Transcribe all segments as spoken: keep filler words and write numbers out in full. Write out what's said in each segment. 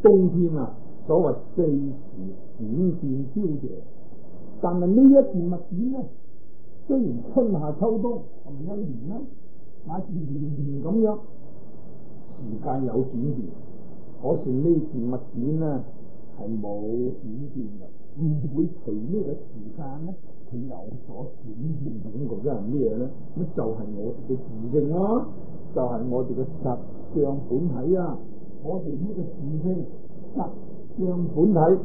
冬天啊，所謂四時轉變凋謝。但係呢一件物件呢，雖然春夏秋冬係咪一年呢，乃至年年咁樣，時間有轉變，可是呢件物件呢係冇轉變嘅，唔會隨呢個時間呢佢有所轉變。咁究竟係咩呢？咁就係我哋嘅自性咯，就係、是、我哋嘅實相本體啊！我哋呢個自性實相本體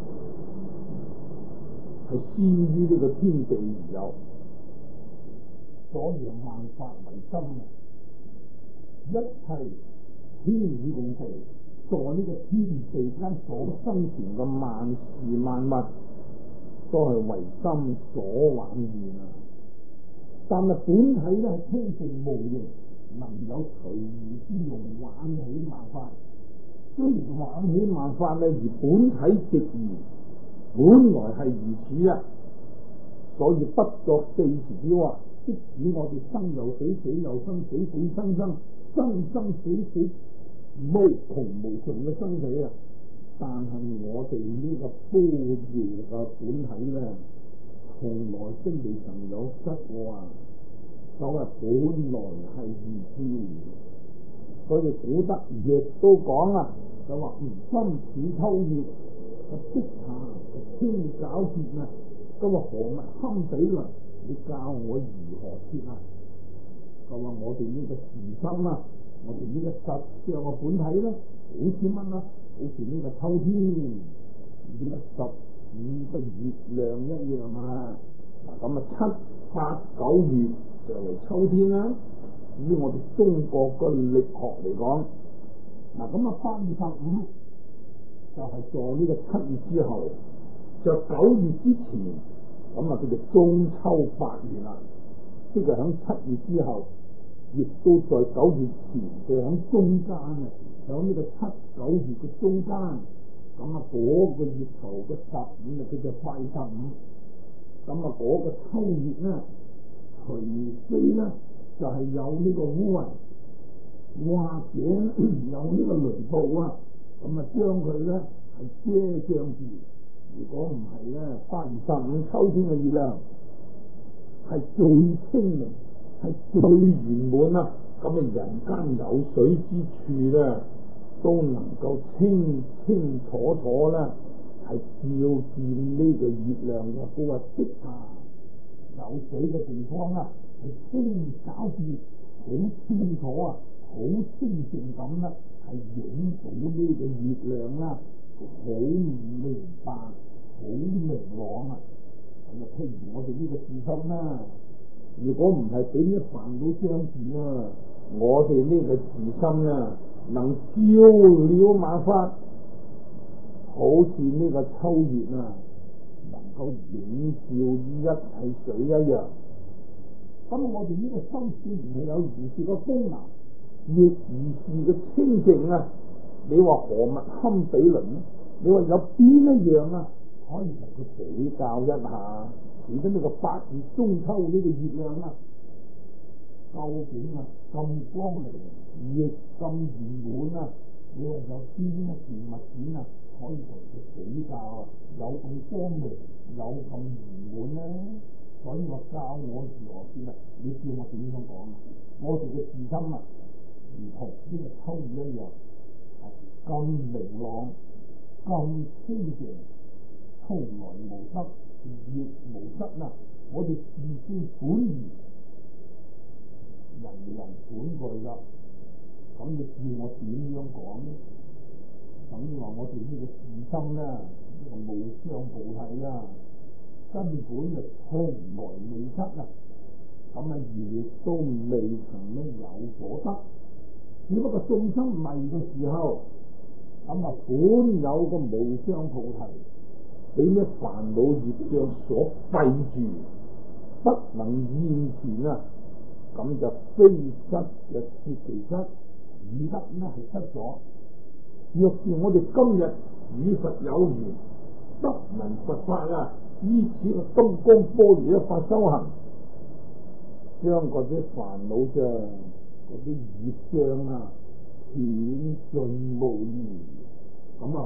係先於呢個天地而有，所以萬法唯心，一切天與共地，在呢個天地間所生存嘅萬事萬物，都係唯心所幻現啊！但係本體咧係清淨無形，能有隨意之用，玩起萬法。雖然玩起萬法咧，而本體直言本來係如此啊！所以不作四時之話，即使我哋生又死，死又生，死死生生，生生死死，無窮無盡嘅生死啊！但係我哋呢個般若嘅本體咧，從來都未曾有失過啊！所謂本來係如此，所以古德亦都講啊，就話吾心似秋月，個碧霞個清皎潔啊！咁話何物堪比倫？你教我如何說啊？就話我哋呢個自心啊，我哋呢個實相嘅本體咧，好似乜啊？好似呢個秋天呢個十五個月亮一樣啊！嗱咁啊，七八九月就嚟秋天啦。以我哋中國嘅曆學嚟講，嗱咁啊，八月十五就係在呢個七月之後，就九月之前，咁啊，佢哋中秋八月啦，即係喺七月之後，亦都在九月前，就喺中間啊。喺呢個七九月嘅中間，咁啊嗰個月頭嘅十五啊，叫做八月十五。咁啊嗰個秋月咧，除非咧就係、是、有呢個烏雲，或者有呢個雷暴啊，咁啊將佢咧係遮障住。如果唔係咧，八月十五秋天嘅月亮係最清明，係最圓滿啊！咁啊人間有水之處咧，都能夠清清楚楚咧，係照見呢個月亮嘅。佢話碧霞有水嘅地方啊，係清皎潔，好清楚啊，好清淨咁啦，係影到呢個月亮啦，好明白，好明朗啊。咁啊，譬如我哋呢個自心啦，如果唔係俾啲煩惱相住啊，我哋呢個自心啊，能照了萬法，好似呢個秋月啊，能夠映照一切水一樣。咁我哋呢個心雖然係有如是嘅功能，亦如是嘅清淨啊！你話何物堪比倫呢？你話有邊一樣啊，可以同佢比較一下？而家呢個八月中秋呢個月亮啊，究竟啊咁光明，亦咁圓滿啊！你話有邊一件物件啊，可以同佢比較啊？有咁光明，有咁圓滿呢？所以話教我如何先啊？你叫我點樣講啊？我哋嘅自心啊，如同呢個秋月一樣，係咁明朗、咁清淨，從來無得，亦無失啊！我哋自性本然，人人本具啦。咁你叫我點樣講呢？等於話我哋呢個自心咧，呢個無相菩提啊，根本就從來未失啊！咁啊，亦都未曾咧有所得，只不過眾生迷嘅時候，咁啊本有個無相菩提，俾呢煩惱業障所蔽住，不能現前啊！咁就非失就說其失，已得呢係失咗。若是我哋今日與佛有緣，得聞佛法啊，依此個金剛般若一法修行，將嗰啲煩惱障、嗰啲業障啊斷盡無餘，咁啊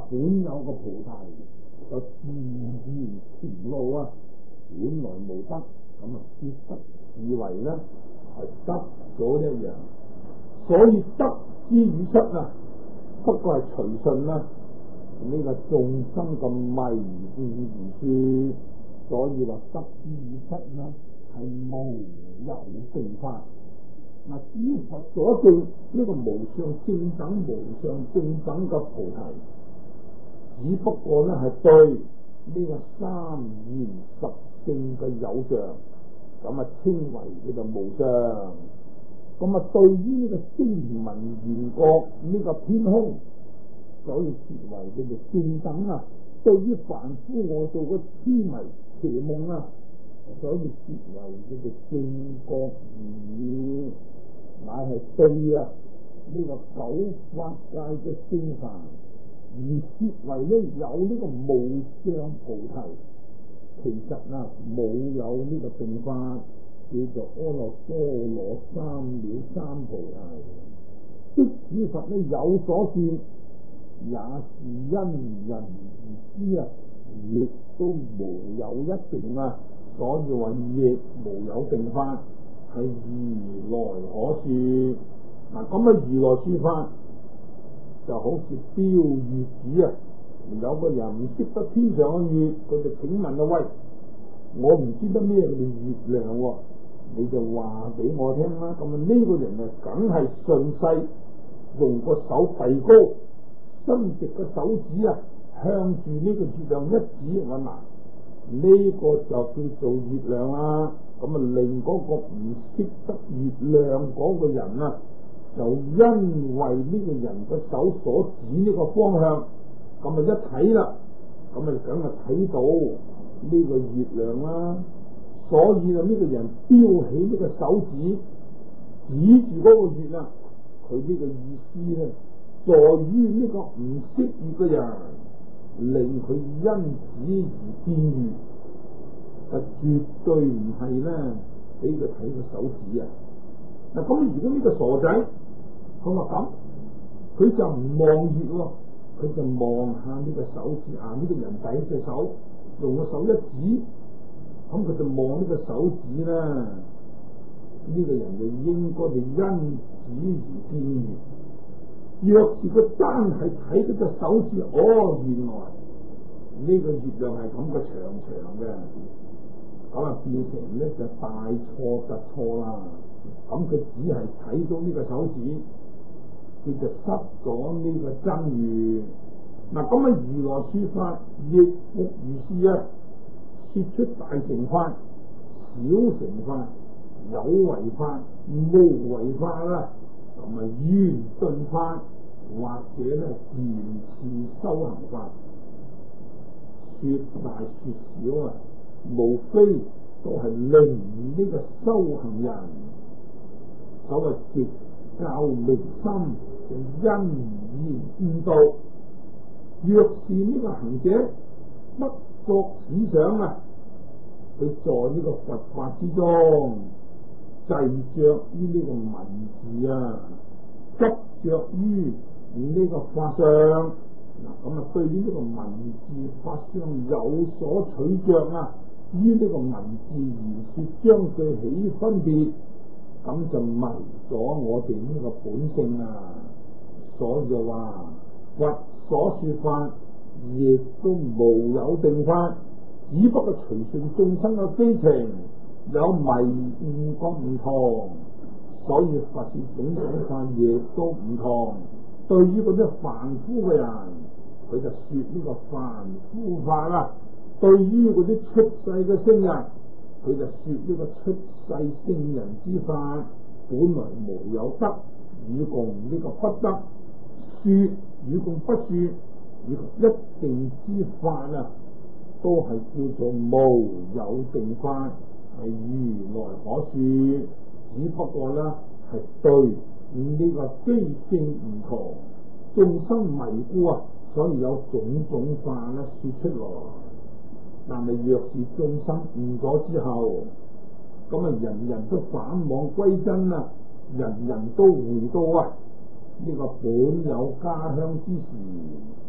本有個菩提就自然前路啊，本來無得，咁啊說得是為咧係得咗一樣，所以得之與失啊，不過係隨順啦。呢個眾生咁迷誤而說，所以話得之與失啦係無有定法。嗱，至於佛所證呢個無上正等無上正等嘅菩提，只不過咧係對呢個三現十性嘅有相，咁啊稱為叫做無上。咁啊對於呢個聲聞緣覺呢個偏空，所以說為叫做正等啊。對於凡夫我做嘅痴迷邪夢啊，所以說為叫做正覺而乃係對啊呢、這個九法界嘅聖凡，而說為呢有呢個無上菩提，其實啊冇有呢個定法，叫做阿耨多羅三藐三菩提。即使佛呢有所說，也是因人而知啊，亦都無有一定啊，所以話亦無有定法。係如來可說。嗱，咁啊如來說法就好似標月子啊，有個人唔識得天上嘅月，佢就請問啊，喂，我唔知得咩叫月亮，啊，你就話俾我聽啦。咁啊呢個人啊梗係順勢用個手遞高，伸直個手指啊向住呢個月亮一指，我嗱呢個就叫做月亮啦。咁啊令嗰個唔識得月亮嗰個人啊，就因為呢個人嘅手所指呢個方向，咁啊一睇啦，咁啊梗係睇到呢個月亮啦。所以啊呢個人標起呢個手指指住嗰個月啊，佢呢個意思咧，在於呢個唔識月嘅人，令佢因指而見月。啊，絕對唔係咧，俾佢睇個手指啊！嗱，咁如果呢個傻仔，佢話咁，佢就唔望月喎，佢就望下呢個手指啊！呢、這個人第一隻手用個手一指，咁佢就望呢個手指啦。呢、這個人就應該係因指而見月。若是佢單係睇嗰隻手指，哦，原來呢個月亮係咁嘅長長嘅。咁啊，變成咧就大錯特錯啦！咁佢只係睇到呢個手指，佢就失咗呢個真如。嗱，咁啊，如來說法亦復如是啊，說出大乘法、小乘法、有為法、無為法啦，咁啊圓頓法或者咧漸次修行法，說大說小啊，無非都係令呢個修行人所謂直教明心，就因緣悟道。若是呢個行者不作此想啊，佢在呢個佛法之中執着於呢個文字啊，執着於呢個法相，嗱咁啊對於呢個文字法相有所取着啊，於呢個文字言說將對起分別，咁就迷咗我哋呢個本性啊。所以就話佛所說法亦都無有定法，只不過隨順眾生嘅非情，有迷誤覺唔同，所以佛說種種法亦都唔同。對於嗰啲凡夫嘅人，佢就說呢個凡夫法啦。對於嗰啲出世嘅聖人，佢就說呢個出世聖人之法，本來無有得與共呢個不得，說與共不說，以及一定之法啊，都係叫做無有定法，係如來可說。只不過咧係對呢個機性唔同，眾生迷故啊，所以有種種法咧說出來。但係若是眾生悟咗之後，咁啊人人都返往歸真啊，人人都回到啊呢個本有家鄉之時，咁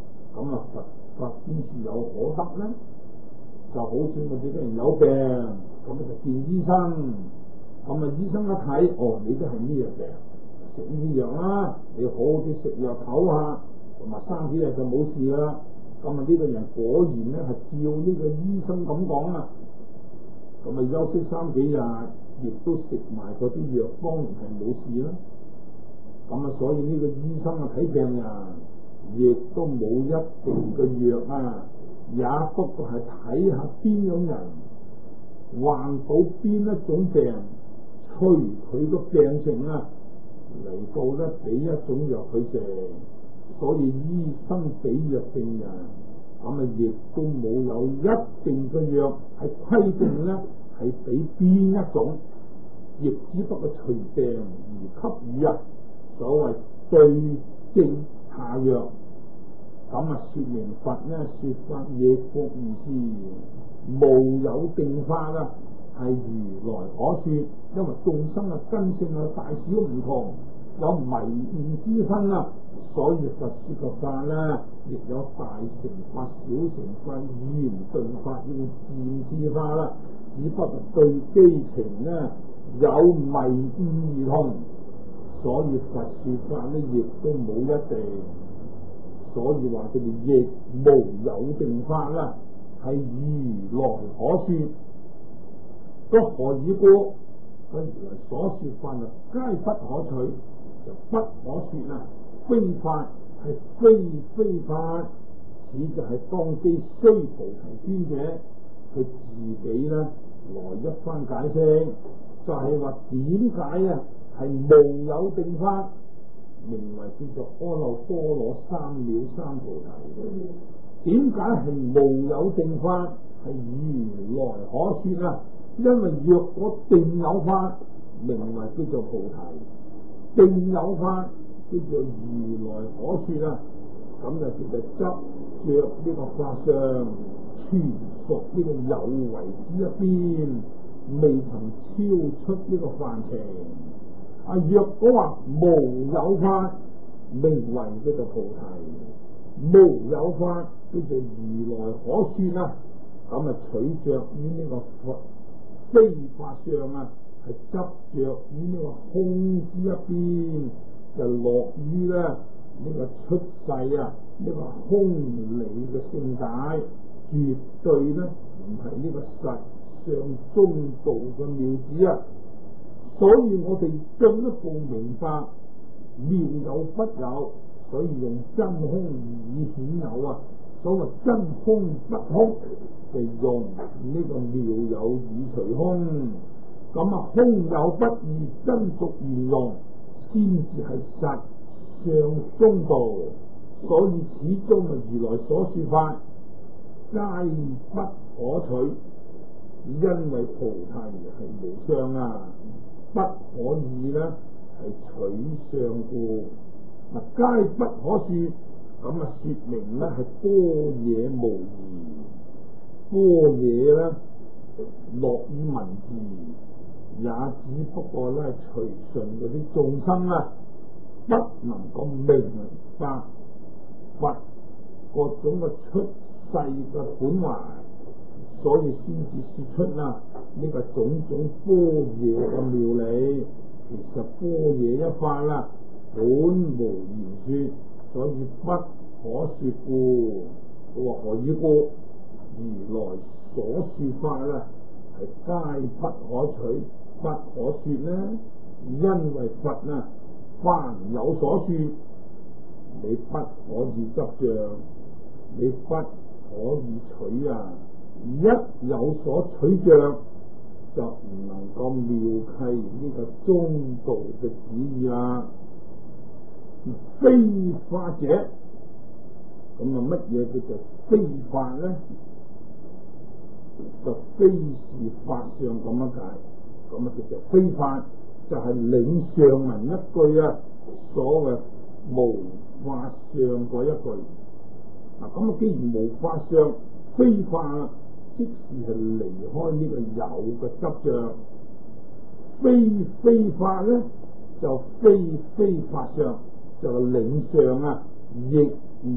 咁啊佛法邊處有可得咧？就好似我哋啲人有病，咁啊就見醫生，咁啊醫生一睇，哦，你都係咩病，食呢啲藥啦，你好好啲食藥唞下，同埋三幾日就冇事啦。咁啊呢個人果然咧係照呢個醫生咁講啊，咁啊休息三幾日，亦都食埋嗰啲藥，當然係冇事啦。咁啊所以呢個醫生啊睇病人，亦都冇一定嘅藥啊。也不過係睇下邊種人患到邊一種病，隨佢個病情啊嚟到咧俾一種藥佢食，所以醫生俾藥病人，咁啊亦都冇有一定嘅藥係規定咧係俾邊一種，亦只不過隨病而給予啊，所謂對症下藥。咁啊，說明佛呢說法亦復如是，無有定法啦，係如來可說。因為眾生嘅根性啊大小唔同，有迷悟之分啦，所以佛說嘅法呢，亦有大乘法、小乘法、圓頓法、用漸次法啦。只不過對機情呢有迷悟而同，所以佛說法呢亦都冇一定。所以話佢哋亦無有定法啦，係如來可說。咁何以故？咁如來所說法啊，皆不可取，就不可說啦。非法係非非法，此就係當機須菩提尊者佢自己咧來一番解釋，就係話點解啊係無有定法？名為叫做阿耨多羅三藐三菩提。點解係無有定法？係如來可說啊！因為若果定有法，名為叫做菩提；定有法叫做如來可說啊！咁就叫做執着呢個法相，全屬呢個有為之一邊，未曾超出呢個範疇。啊！若果話無有法，名為叫做菩提；無有法叫做如來可說啊！咁啊取着於呢個佛非法相啊，係執着於呢個空之一邊，就落於咧呢、這個出世啊呢、這個空理嘅聖解，絕對咧唔係呢個實相中道嘅妙旨啊！所以我哋進一步明白妙有不有，所以用真空以顯有啊。所謂真空不空，就用呢個妙有以除空。咁啊，空有不二，真俗圓融，先至係實相中道。所以始終啊，如來所說法皆不可取，因為菩提係無相啊。不可以咧，係取相故，嗱皆不可說，咁啊說明咧係般若無疑，般若咧落於文字，也只不過咧隨順嗰啲眾生啊，不能夠明白佛各種嘅出世嘅本懷。所以先至說出啦，呢個種種般若嘅妙理，其實般若一法啦，本無言說，所以不可說故。佢話何以故？如來所說法啦，係皆不可取，不可說呢？因為佛啊，凡有所說，你不可以執着，你不可以取啊！一有所取着，就唔能夠妙契呢個中道嘅旨意啦。非法者，咁啊乜嘢叫做非法呢？就非是法相咁樣解，咁啊叫做非法，就係、是、領上文一句啊，所謂無法相嗰一句。嗱，咁啊既然無法相，非法即是係離開呢個有嘅執着，非非法咧就非非法相，就係領上啊，亦無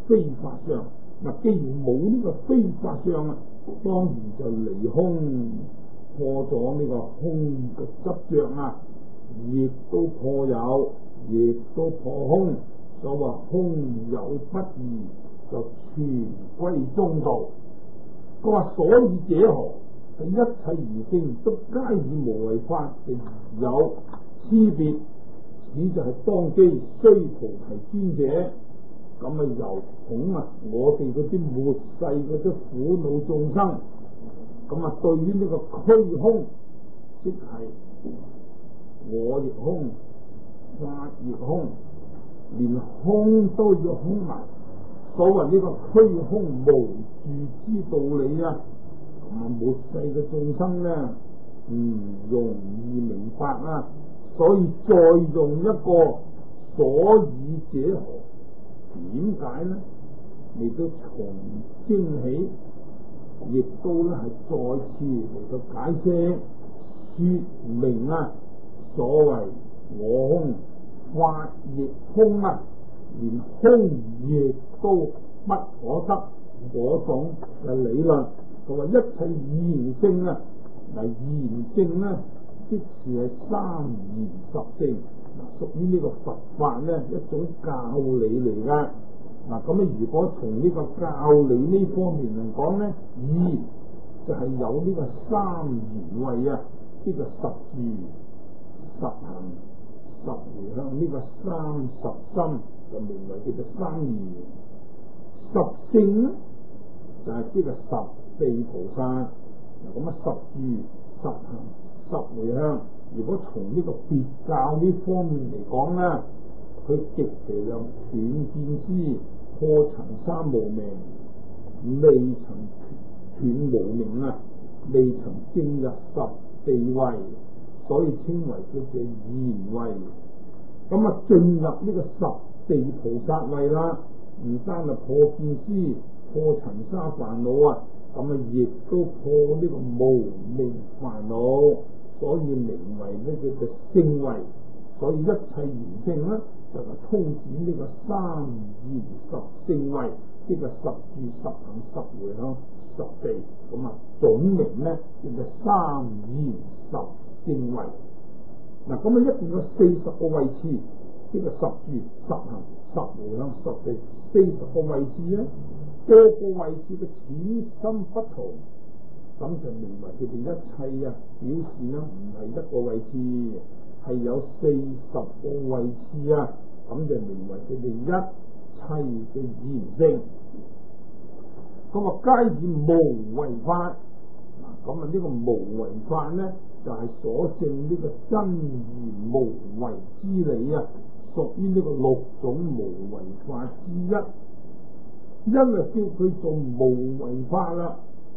非法相。嗱，既然冇呢個非法相啊，當然就離空，破咗呢個空嘅執着啊，亦都破有，亦都破空。所謂空有不二，就全歸中道。佢話所以者何？係一切而生，都皆以無為法嘅而有差別。此就係當機須菩提尊者。咁啊，由恐啊，我哋嗰啲末世嗰啲苦惱眾生，咁啊，對於呢個虛空，即係我亦空，法亦空，連空都要空埋。所謂呢個虛空無住之道理啊，咁啊，末世嘅眾生咧唔容易明白啊，所以再用一個所以者何？點解呢？亦都從驚起，亦都咧係再次嚟到解釋說明啊。所謂我空，法亦空啊，連空亦都不可得嗰種嘅理論。佢話一切現性啊，嗱現性咧，即是係三現十性。屬於呢個佛法咧一種教理嚟噶。嗱咁啊，如果從呢個教理呢方面嚟講咧，二就係有呢個三賢位啊，呢個十住、十行、十回向，呢個三十心就名為叫做三賢。十性咧就係呢個十地菩薩。嗱咁啊，十住、十行、十回向。如果從呢個別教呢方面嚟講咧，佢極其量斷見思，破塵沙無明，未曾斷無明啊，未曾證入十地位，所以稱為叫做賢位。咁啊，進入呢個十地菩薩位啦，唔單係破見思、破塵沙煩惱啊，咁啊亦都破呢個無明煩惱。所以名為呢個嘅聖位，所以一切賢聖咧就係、是、通指呢個三賢十聖位，呢個十住、十行、十回向、十地，咁啊總名咧叫做三賢十聖位。嗱咁啊一共有四十個位次，呢個十住、十行、十回向、十地，四十個位次咧，個個位次嘅淺深不同。咁就明為佢哋一切啊，表示呢唔係一個位置，係有四十個位置啊。咁就明為佢哋一切嘅賢聖。咁啊，皆以無為法。嗱，咁啊呢個無為法呢，就係、是、所證呢個真如無為之理啊，屬於呢個六種無為法之一。因為叫佢做無為法啦。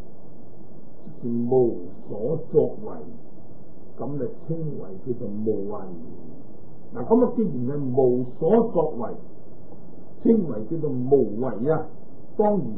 無所作為，咁就稱為叫做無為。嗱，咁啊，既然係無所作為，稱為叫做無為啊，當然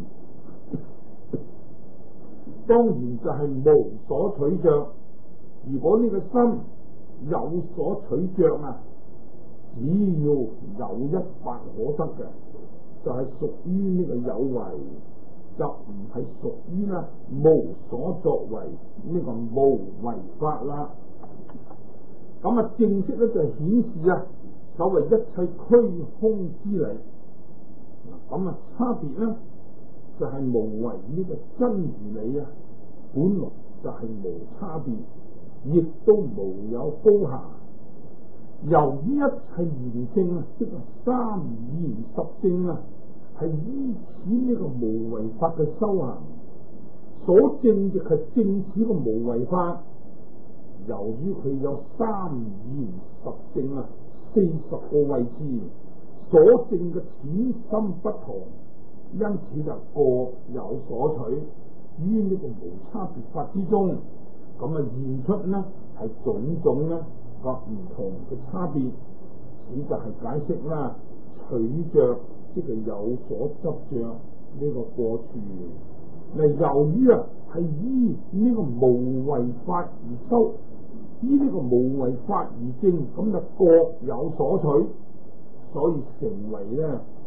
當然就係無所取着。如果呢個心有所取着啊，只要有一法可得嘅，就係、是、屬於呢個有為。就唔係屬於啦無所作為呢個無為法啦。咁啊，正式咧就顯示啊，所謂一切虛空之理。咁啊，差別咧就係、是、無為呢個真如理啊，本來就係無差別，亦都無有高下。由於一切賢聖啊，即係三賢十聖啊，係依此呢個無為法嘅修行，所證亦係證此個無為法。由於佢有三賢十聖啊，四十個位置，所證嘅淺深不同，因此就各有所取於呢個無差別法之中。咁啊，現出呢係種種呢個唔同嘅差別，此就係解釋啦，取着。即係有所執着呢個過處。嗱，由於啊係依呢個無為法而修，依呢個無為法而證，咁就各有所取，所以成為咧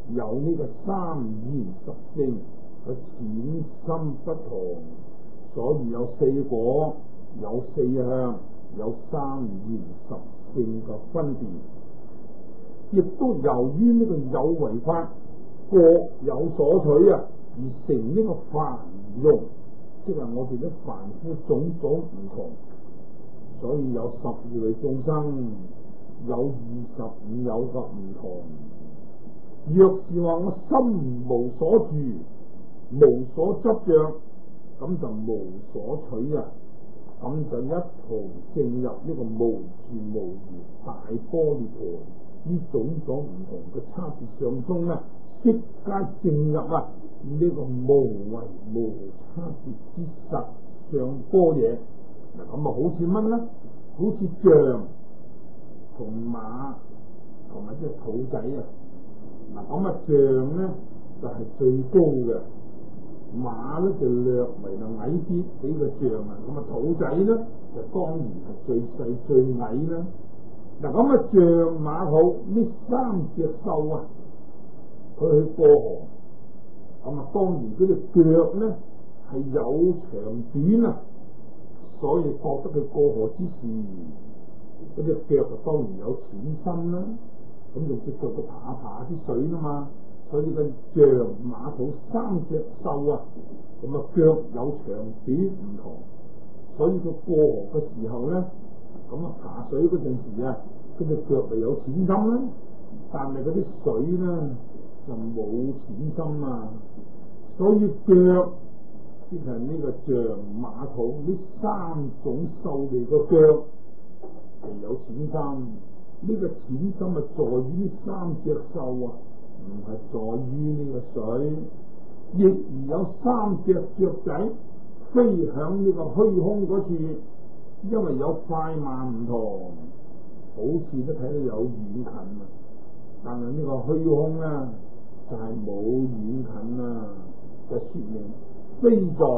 有呢個三現十性嘅淺深不同，所以有四果，有四向，有三現十性嘅分別。亦都由於呢個有為法各有所取啊，而成呢個凡用，即係我哋啲凡夫種種唔同，所以有十二類眾生，有二十五有個唔同。若是話我心無所住，無所執着，咁就無所取啊，咁就一同證入呢個無住無餘大般若波。呢種種唔同嘅差別上中咧，悉皆證入啊呢、這個無為無差別之實相般若。嗱，咁啊好似乜咧？好似象同馬同埋隻兔仔啊！嗱，咁啊象咧就係、是、最高嘅，馬咧就略為就矮啲，比個象啊。咁啊兔仔咧就當然係最細最矮啦。嗱，咁啊象馬兔呢三隻獸啊，佢去過河，咁啊當然嗰隻腳咧係有長短啊，所以覺得佢過河之時，嗰隻腳就當然有淺深啦。咁用隻腳去爬一爬啲水啊嘛，所以個象馬兔三隻獸啊，咁啊腳有長短唔同，所以佢過河嘅時候咧。咁啊，爬水嗰陣時啊，嗰隻腳咪有淺深啦，但係嗰啲水咧就冇淺深啊，所以腳即係呢個象馬兔呢三種獸類嘅腳係有淺深。呢、這個淺深啊，在於呢三隻獸啊，唔係在於呢個水，亦而有三隻雀仔飛響呢個虛空嗰處。因為有快慢唔同，好似都睇到有遠近啊，但係呢個虛空咧就係冇遠近啊嘅說明，非在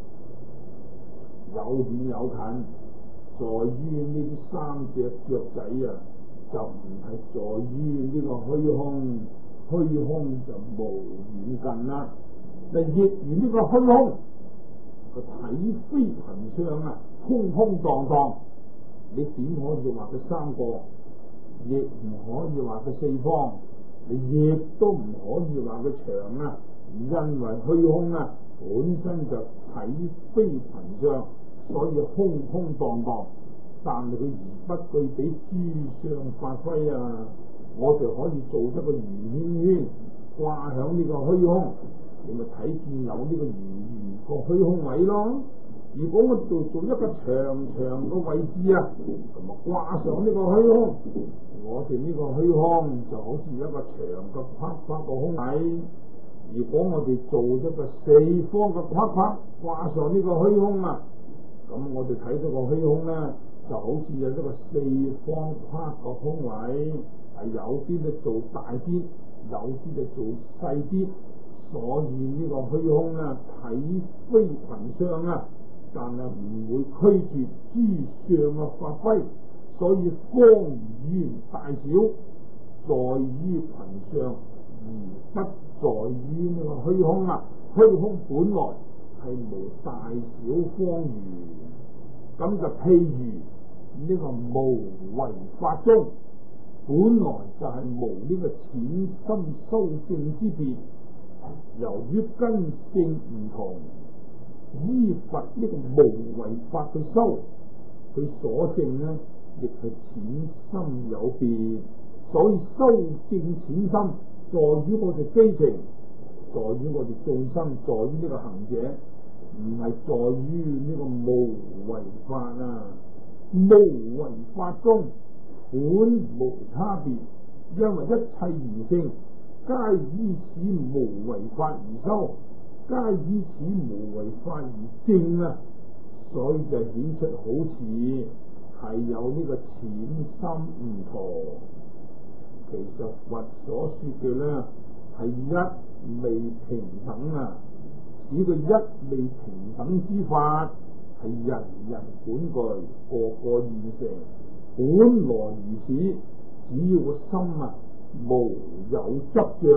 有遠有近，在於呢啲三隻雀仔啊，就唔係在於呢個虛空，虛空就無遠近啦。但亦如呢個虛空個體非憑相啊，空空蕩蕩，你點可以話佢三個？亦唔可以話佢四方，你亦都唔可以話佢長啊。因為虛空啊本身就體非憑相，所以空空蕩蕩，但係佢而不具備諸相發揮啊。我哋可以做一個圓圈圈掛響呢個虛空，你咪睇見有呢個圓圓個虛空位咯。如果我做做一個長長嘅位置啊，咁啊掛上呢個虛空，我哋呢個虛空就好似一個長嘅框框個空位。如果我哋做一個四方嘅框框掛上呢個虛空啊，咁我哋睇到個虛空咧，就好似有一個四方框個空位，係有啲咧做大啲，有啲咧做細啲，所以呢個虛空咧體非群相啊。但係唔會拘住諸相嘅發揮，所以方圓大小在於群相，而不在於呢個虛空啊。虛空本來係無大小方圓，咁就譬如呢個無為法中，本來就係無呢個淺深修正之別，由於根性唔同。依佛呢個無為法去修，佢所證呢亦係淺深有別，所以修證淺深，在於我哋基情，在於我哋眾生，在於呢個行者，唔係在於呢個無為法啊。無為法中本無差別，因為一切賢聖皆依此無為法而修。皆以此無為法而證啊，所以就顯出好似係有呢個淺深唔同。其實佛所說嘅咧係一味平等啊，此個一味平等之法係人人本具，個個現成，本來如此。只要個心啊無有執着，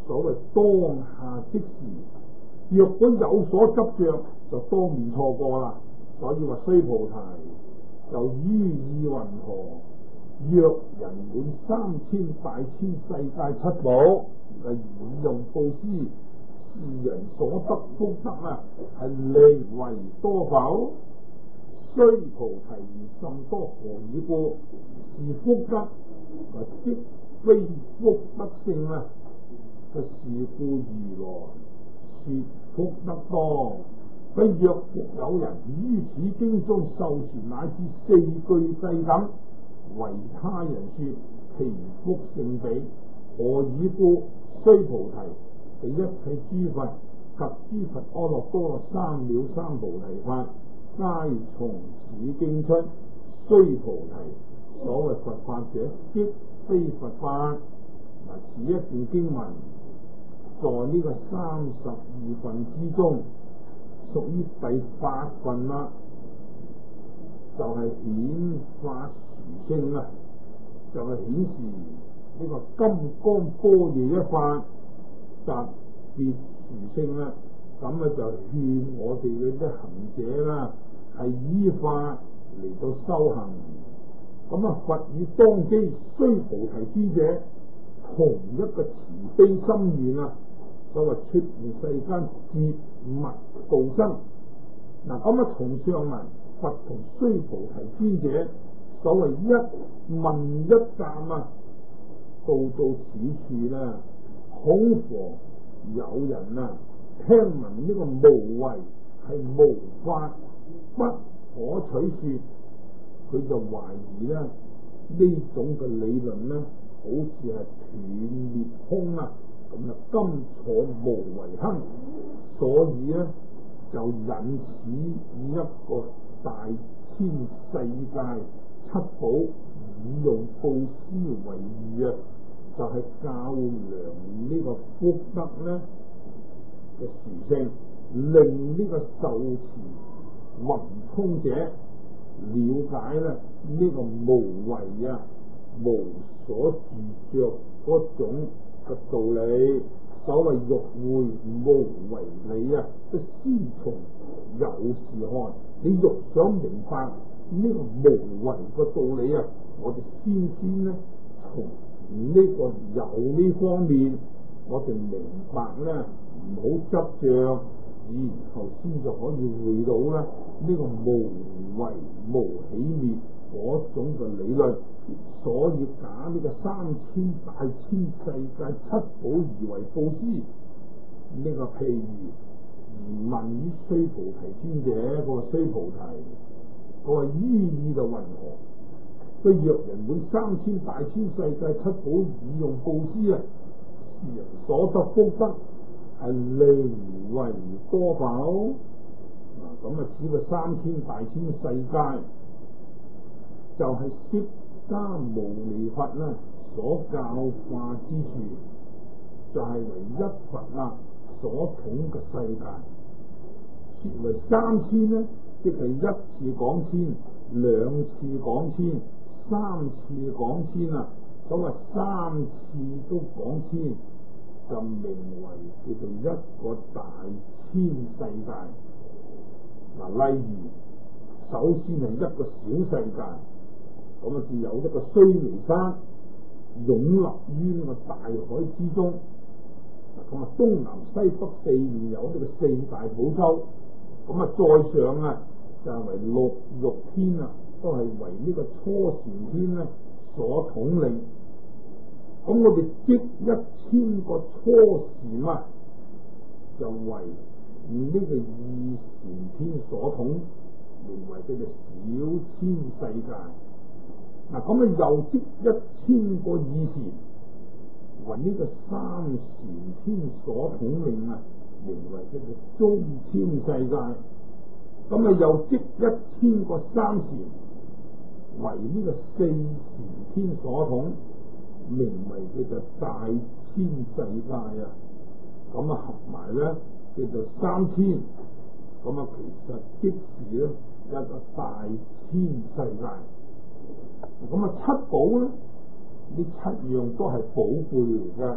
所謂當下即時，若果有所執着，就當面錯過啦。所以話須菩提，就於意云何？若人滿三千大千世界七寶，係以用布施，是人所得福德啊，係利為多否？須菩提而甚多，何以故？是福德，即非福德性啊！嘅是故如來說福德多。不若復有人於此經中授傳乃至四句偈等，為他人說，其福勝彼。何以故？須菩提，彼一切諸佛及諸佛阿耨多羅三藐三菩提法，皆從此經出。須菩提，所謂佛法者，即非佛法。嗱，此一段經文，在呢個三十二分之中，屬於第八份啦，就係、是、顯法殊勝啊，就係、是、顯示呢個金剛般若一法特別殊勝啦。咁啊就勸我哋嘅啲行者啦，係依法嚟到修行。咁啊，佛以當機須菩提尊者，同一個慈悲心願啊，所謂出現世間節物度生。嗱，咁啊從上文佛同須菩提尊者，所謂一問一答啊，到到此處啦，恐防有人啊聽聞呢個無為係無法不可取說，佢就懷疑咧呢種嘅理論咧，好似係斷滅空啊，咁啊今坐無為亨，所以咧就引此以一個大千世界七寶以用布施為喻啊，就係、是、較量呢個福德咧嘅殊勝，令呢個受持宏通者了解咧呢個無為啊無所住着嗰種嘅道理。所謂欲會無為理啊，都先從有事看。你欲想明白呢個無為嘅道理啊，我哋先先咧從呢個有呢方面，我哋明白咧，唔好執着，然後先就可以會到咧呢個無為無起滅嗰種嘅理論。所以假呢個三千大千世界七寶而為布施，呢、這個譬如而問於須菩提尊者，個須菩提，佢話於意就云何？佢若人滿三千大千世界七寶以用布施啊，是人所得福德係利為多否？嗱，咁啊，指個三千大千世界就係釋迦牟尼佛啦，所教化之處，就係、是、為一佛啊所統嘅世界。說為三千呢，即係一次講千，兩次講千，三次講千啊。所謂三次都講千，就名為叫做一個大千世界。嗱，例如首先係一個小世界。咁啊，是有一個須彌山擁立於呢個大海之中。咁啊，東南西北四面有呢個四大寶洲。咁啊，再上啊就係、是、為六欲天啊，都係為呢個初禪天咧所統領。咁我哋即一千個初禪啊，就為呢個二禪天所統，名為叫做小千世界。嗱，咁啊又即一千個以前為呢個三禪天所統領啊，名為叫做中千世界。咁啊又即一千個三禪為呢個四禪天所統，名為叫做大千世界啊。咁啊合埋咧叫做三千，咁啊其實即是咧一個大千世界。咁啊，七寶咧，呢七樣都係寶貝嚟噶。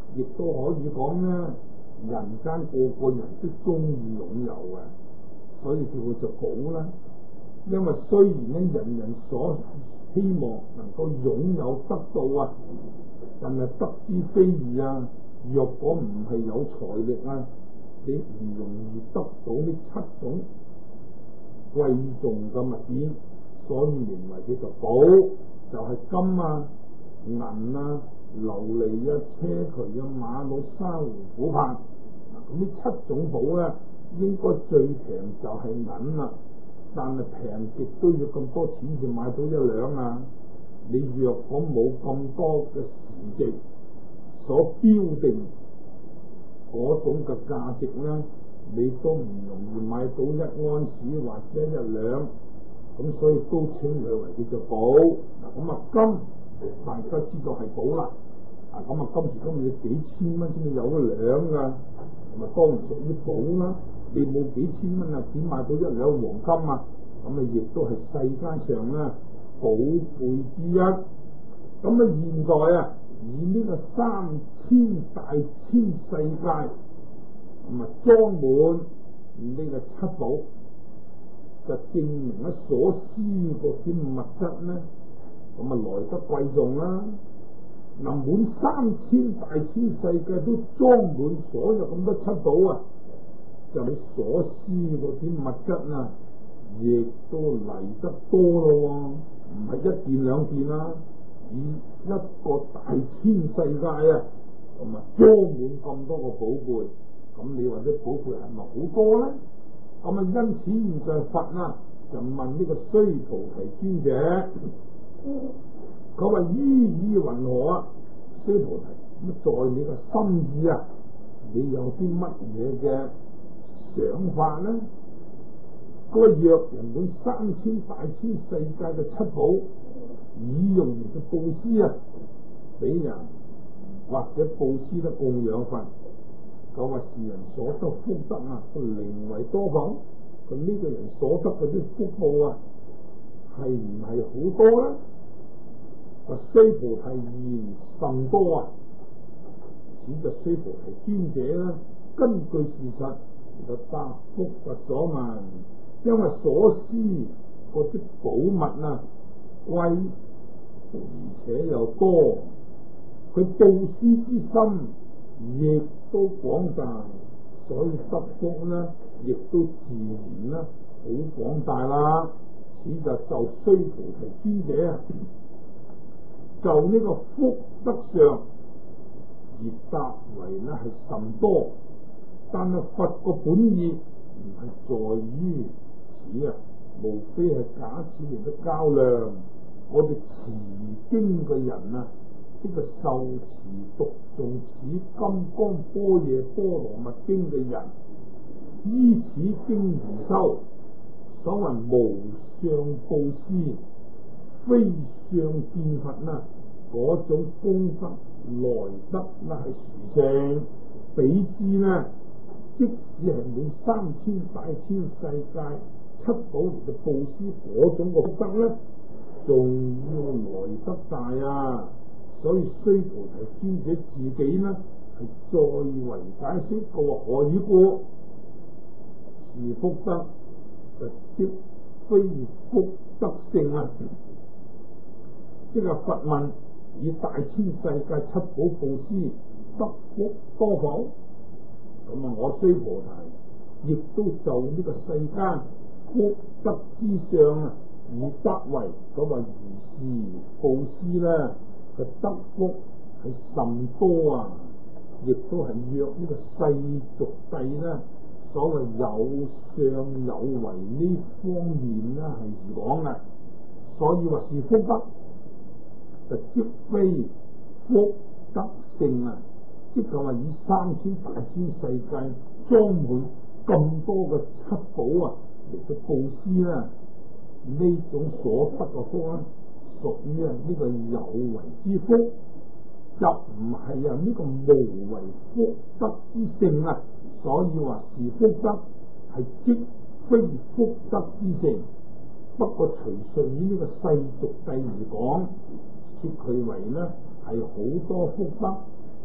亦都可以講咧，人間個個人都中意擁有嘅，所以叫佢做寶啦。因為雖然咧人人所希望能夠擁有得到啊，但係得之非易啊。若果唔係有財力啊，你唔容易得到呢七種貴重嘅物件，所以名為叫做寶，就係、是、金啊、銀啊、琉璃啊、硨磲啊、瑪瑙、珊瑚、琥珀。咁呢七種寶咧，應該最平就係銀啦，但係平極都要咁多錢先買到一兩啊！你若果冇咁多嘅時值所標定嗰種嘅價值咧，你都唔容易買到一安士或者一兩，咁所以都稱佢為叫做寶。嗱，咁啊金大家知道係寶啦，啊咁啊今時今日你幾千蚊先至有一兩噶，咁啊當然屬於寶啦。你冇幾千蚊啊，點買到一兩黃金啊？咁啊亦都係世間上咧寶貝之一。咁啊現在啊以呢個三千大千世界咁啊裝滿呢個七寶，就證明咧所施嗰啲物質咧，咁啊來得貴重啦。嗱，滿三千大千世界都裝滿所有咁多七寶啊，就你所施嗰啲物質啊，亦都嚟得多咯，唔係一件兩件啦。以一個大千世界啊，咁啊裝滿咁多個寶貝，咁你話啲寶貝係咪好多咧？咁啊因此現在佛啊就問呢個須菩提尊者，佢話於意云何啊？須菩提，咁在你個心意啊，你有啲乜嘢嘅想法咧？佢話若人滿三千大千世界嘅七寶，以用嚟嘅布施啊，俾人或者布施得供養佛，佢話是人所得福德啊，佢寧為多否？咁呢個人所得嗰啲福報啊，係唔係好多咧？話須菩提言甚多啊！此就須菩提尊者咧，根據事實就答覆佛所問，因為所施嗰啲寶物啊貴，而且又多，佢布施之心亦都廣大，所以得福呢亦都自然啦，好廣大啦。此就就須菩提尊者就呢個福德上而答為呢係甚多，但係佛個本意唔係在於此啊，無非係假設嚟嘅較量。我哋持經嘅人啊，呢個受持讀誦此金剛般若波羅蜜經嘅人，依此經而修，所謂無相布施，非相見佛啊，嗰種功德來得那係殊勝。比之呢，即使係滿三千大千世界七寶嚟嘅布施嗰種嘅福德咧，仲要來得大啊！所以須菩提尊者自己呢係再為解釋，佢話何以故？是福德就即非福德性啊！即係佛問以大千世界七寶布施得福多否？咁啊，我須菩提亦都就呢個世間福德之上啊，以得為咁話如是布施咧，嘅得福係甚多啊！亦都係約呢個世俗諦咧，所謂有相有為呢方面咧係而講嘅，所以話是福德就即非福德性啊！即係話以三千大千世界裝滿咁多嘅七寶啊嚟到布施啦，呢種所得嘅福咧，屬於啊呢個有為之福，就唔係啊呢個無為福德之性啊。所以話是福德係即非福德之性，不過隨順於呢個世俗諦而講，說佢為呢係好多福德。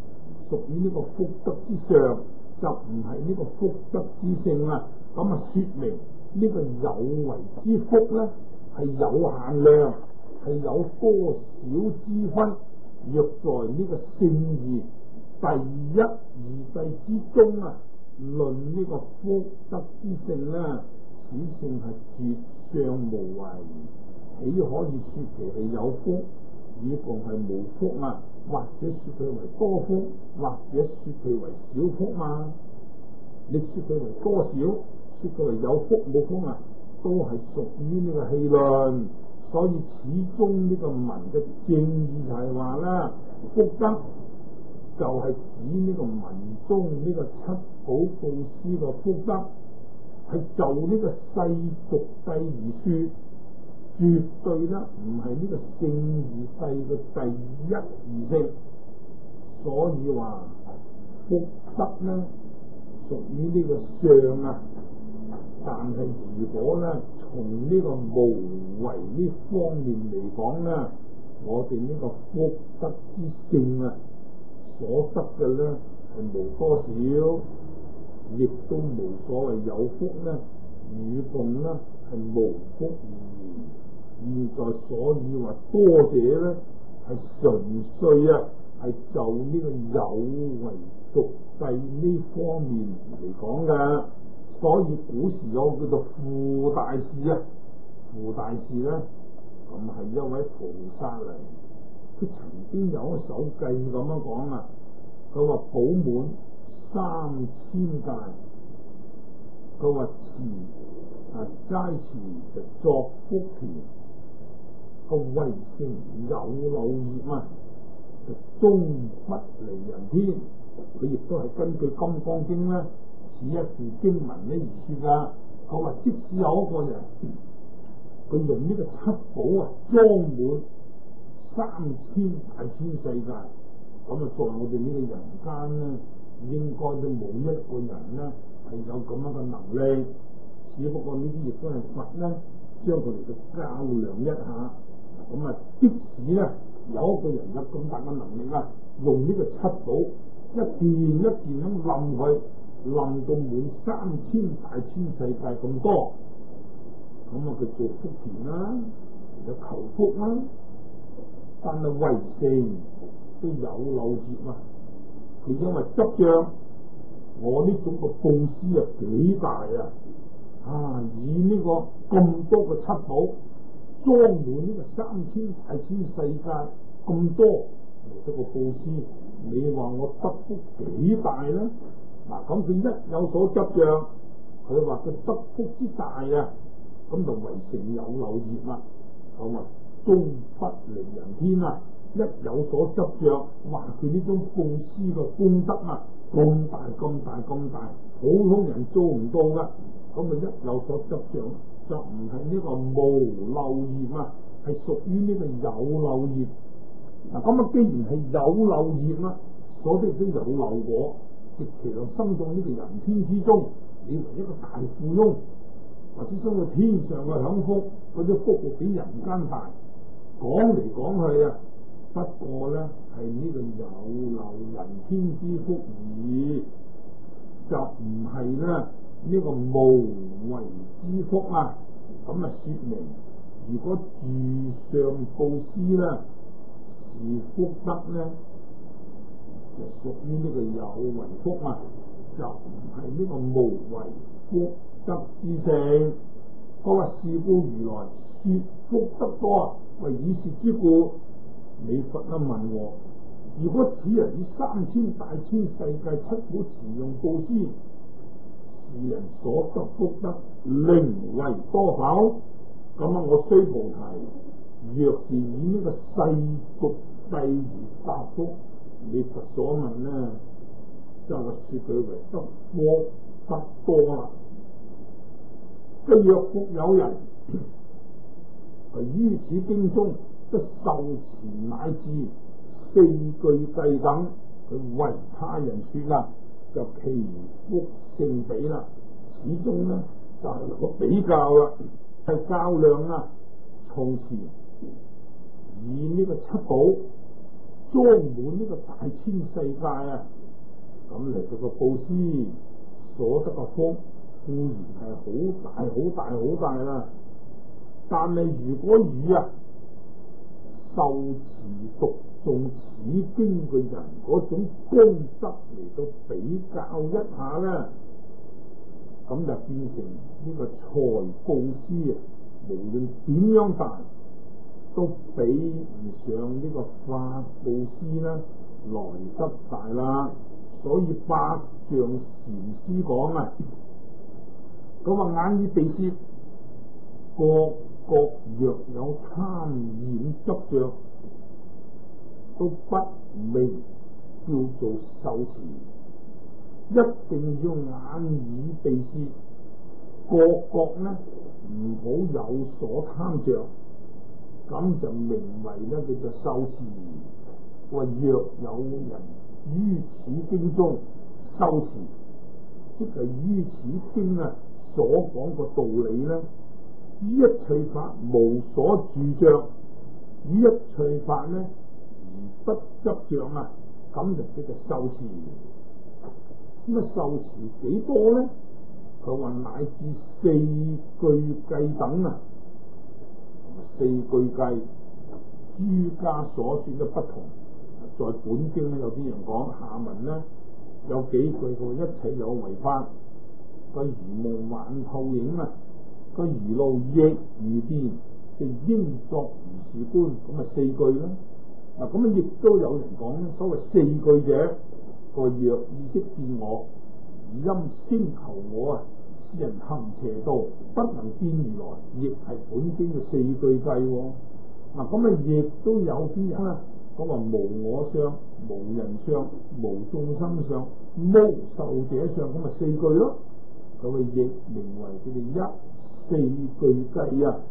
屬於呢個福德之上，就唔係呢個福德之性啦。咁啊，說明呢個有為之福咧係有限量，係有多少之分。若在呢個聖義第一二諦之中啊，論呢個福德之性咧，此性係絕相無為，豈可以說其係有福，以共係無福啊？或者說佢為多福，或者說佢為少福嘛？你說佢為多少，說佢為有福冇福啊，都係屬於呢個戲論。所以始終呢個文嘅正義就係話啦，福德就係指呢個文中呢個七寶布施個福德，係就呢個世俗諦而說，絕對咧唔係呢個聖義諦嘅第一義性。所以話福德咧屬於呢個相啊，但係如果咧從呢個無為呢方面嚟講咧，我哋呢個福德之性啊，所得嘅咧係無多少，亦都無所謂有福咧與共咧係無福而言。現在所以話多者咧係純粹啊係就呢個有為俗諦呢方面嚟講嘅。所以古時有叫做傅大士啊，傅大士咧咁係一位菩薩嚟，佢曾經有一首偈咁樣講啊，佢話補滿三千界，佢話持啊齋持就作福田，個為成有漏業啊，就終不離人天。佢亦都係根據《金剛經》咧。此一段經文咧而說噶，佢話即使有一個人，佢用呢個七寶啊裝滿三千大千世界，咁啊作為我哋呢個人間咧，應該都冇一個人咧係有咁樣嘅能力。只不過呢啲亦都係佛咧將佢嚟到較量一下。咁啊，即使咧有一個人有咁大嘅能力啊，用呢個七寶一件一件咁冧佢。冧到滿三千大千世界咁多，咁啊佢做福田啦，有求福啦，但係為成都有漏業啊！佢因為執着，我呢種個布施啊幾大啊！啊以呢個咁多嘅七寶裝滿呢個三千大千世界咁多嚟得個布施，你話我得福幾大咧？嗱，咁佢一有所執着，佢話佢得福之大啊，咁就為成有漏業啦。好嘛，終不離人天啊！一有所執着，話佢呢種布施嘅功德啊，咁大咁大咁大，普通人做唔到噶。咁佢一有所執着，就唔係呢個無漏業啊，係屬於呢個有漏業。嗱，咁啊，既然係有漏業啦，所以都有漏果。極其量生到呢個人天之中，你為一個大富翁，或者生到天上嘅享福，嗰啲福比人間大。講嚟講去啊，不過咧係呢個有漏人天之福而，就唔係咧呢個無為之福啊。咁啊，說明如果住上布施咧，是福德咧，就屬於呢個有為福啊，就唔係呢個無為福德之性。佢話是故如來說福德多，為以是之故。你佛啊問我，如果此人以三千大千世界七寶持用布施，是人所得福德寧為多否？咁啊，我須菩提，若是以呢個世俗諦而答福，你佛所問呢，就係說佢為得福得多啦。即若復有人，係於此經中得受持乃至四句偈等，佢為他人說啦，就其福勝彼啦。始終呢就係、是、個比較啦，係較量啊。從前以呢個七寶裝滿呢個大千世界啊， 咁嚟到個布施所得嘅福固然係好大好大好大啦，但係如果與啊受持讀誦此經嘅人嗰種功德嚟到比較一下咧，咁就變成呢個財布施啊，無論點樣大都比唔上呢個法布施咧來得大啦。所以百丈禪師講啊，佢話眼耳鼻舌各各若有貪染執着，都不明叫做受持。一定要眼耳鼻舌各各呢唔好有所貪着，咁就名為呢叫做受持。話若有人於此經中受持，即係於此經啊所講個道理呢，於一切法無所住着，於一切法呢而不執着啊，咁就叫做受持。咁啊受持幾多呢？佢話乃至四句計等啊，四句計諸家所說嘅不同。在本經咧，有啲人講下文咧有幾句，佢一切有為法，個如夢幻泡影啊，個如露亦如電，就應作如是觀，咁啊四句啦。嗱咁啊亦都有人講咧，所謂四句者，個若意識見我，以音聲求我啊，是人行邪道，不能見如來，亦係本經嘅四句計。嗱咁啊亦都有啲人啊。講話無我相、無人相、無眾生相、無受者相，咁咪四句咯。佢嘅譯名為佢哋一四句計啊。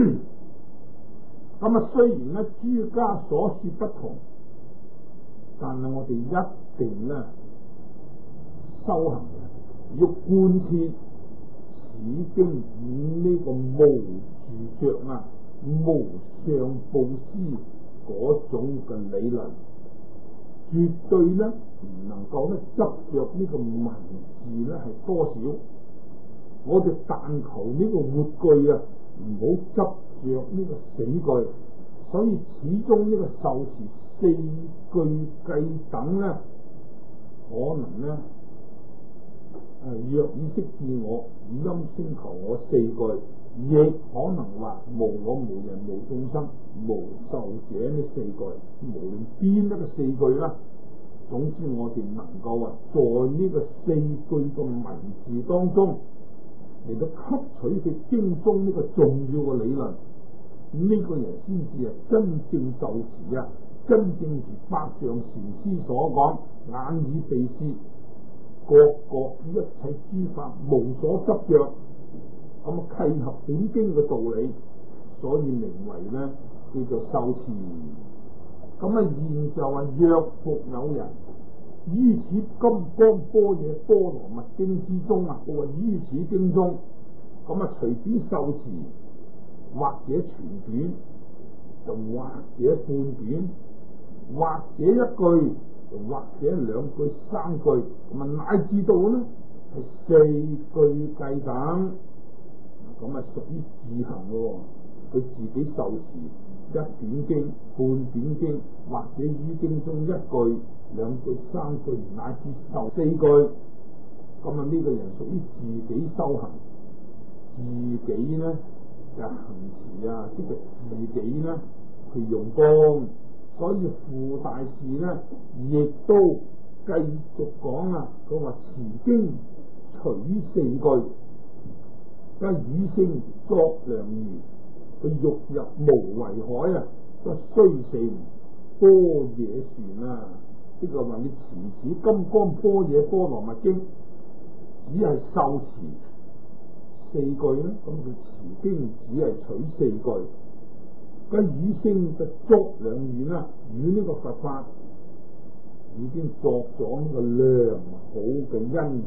咁啊，雖然咧諸家所說不同，但係我哋一定咧修行嘅要貫徹此經呢個無住着啊、無上布施嗰種嘅理論，絕對咧唔能夠咧執着呢個文字咧係多少，我哋但求呢個活句啊，唔好執着呢個死句，所以始終呢個受持四句計等咧，可能咧誒若意識見我，以音聲求我四句。亦可能話無我無人無眾生無受者呢四句，無論邊一個四句啦，總之我哋能夠啊，在呢個四句嘅文字當中嚟到吸取佢經中呢個重要嘅理論，呢、這個人先至係真正受持啊！真正如百丈禪師所講，眼耳鼻舌各各於一切諸法無所執着。咁契合本經嘅道理，所以名為咧叫做受持。咁啊現就話若復有人於此金剛般若波羅蜜經之中啊，佢話於此經中，咁啊隨便受持，或者全卷，就或者半卷，或者一句，就或者兩句、三句，咁啊乃至到咧係四句計等。咁啊，屬於自行咯，佢自己受持一卷經、半卷經，或者於經中一句、兩句、三句，乃至受四句。咁啊，呢個人屬於自己修行，自己呢就行持啊，即係自己呢去用功。所以傅大士呢，亦都繼續講啊，佢話持經隨於四句。而語聲作良魚，佢欲入無為海啊，都須成般若船啊！呢個話你持此金剛般若波羅蜜經，只係受持四句咧，咁佢持經只係取四句。而語聲就作良魚啦，與呢個佛法已經作咗呢個良好嘅因緣，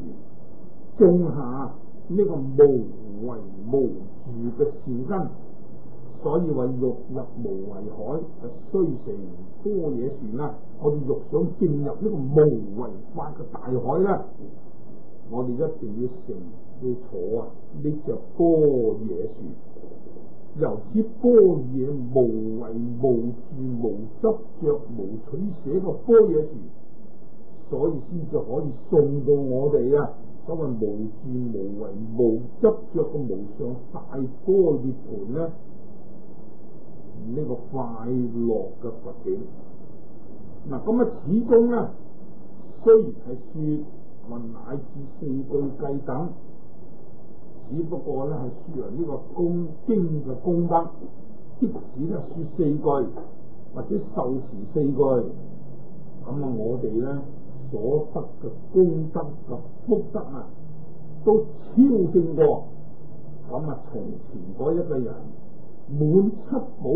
種下呢個無為無住嘅善根， 所以話欲入無為海，須成般若船啦。我哋欲想進入呢個無為法嘅大海咧，我哋一定要成要坐啊呢隻般若船。由此般若無為無住無執着無取捨嘅般若船，所以先至可以送到我哋啊所謂無住無為無執着嘅無上大般涅槃咧，呢、這個快樂嘅佛境。嗱咁啊，始終咧雖然係說話乃至四句偈等，只不過咧係說為呢個功經嘅功德，即使咧說四句或者受持四句，咁啊我哋咧所得嘅功德嘅福德啊，都超勝過咁啊從前嗰一個人滿七寶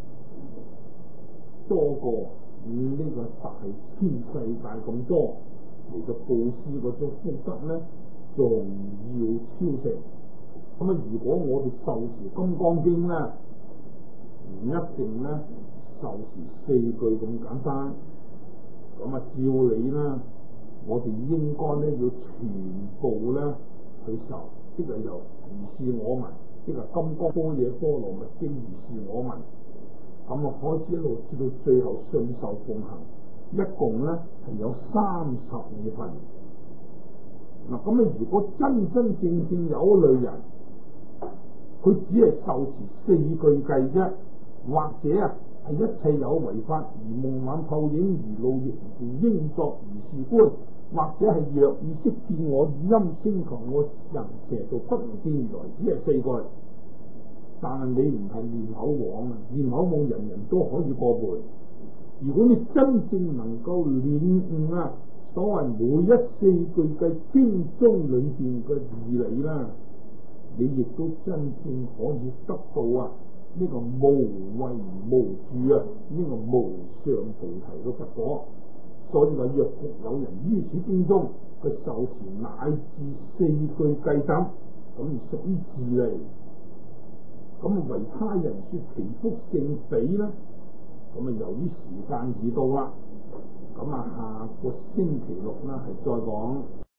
多過呢、這個大千世界咁多嚟到布施嗰種福德咧，仲要超勝。咁啊，如果我哋受持金剛經咧，唔一定咧受持四句咁簡單。咁啊，照理啦，我哋應該咧要全部咧去受，即係由如是我聞，即係金剛般若波羅蜜經如是我聞。咁啊，開始一路至到最後信受奉行，一共咧係有三十二份。嗱，咁啊，如果真真正正有一類人，佢只係受持四句偈啫，或者啊係一切有為法如夢幻泡影如露亦如應作如是觀，或者係若意識見我音聲求我人邪道不能見如來，只係四句。但係你唔係念口簧啊，念口簧人人都可以過背。如果你真正能夠領悟啊所謂每一四句偈經中裏邊嘅義理啦，你亦都真正可以得到啊呢、這個無為無住啊呢、這個無上菩提嘅佛果。所以話若復有人於此經中佢受持乃至四句偈等，咁屬於自利。咁為他人說其福勝彼呢？咁啊由於時間已到啦，咁啊下個星期六呢係再講。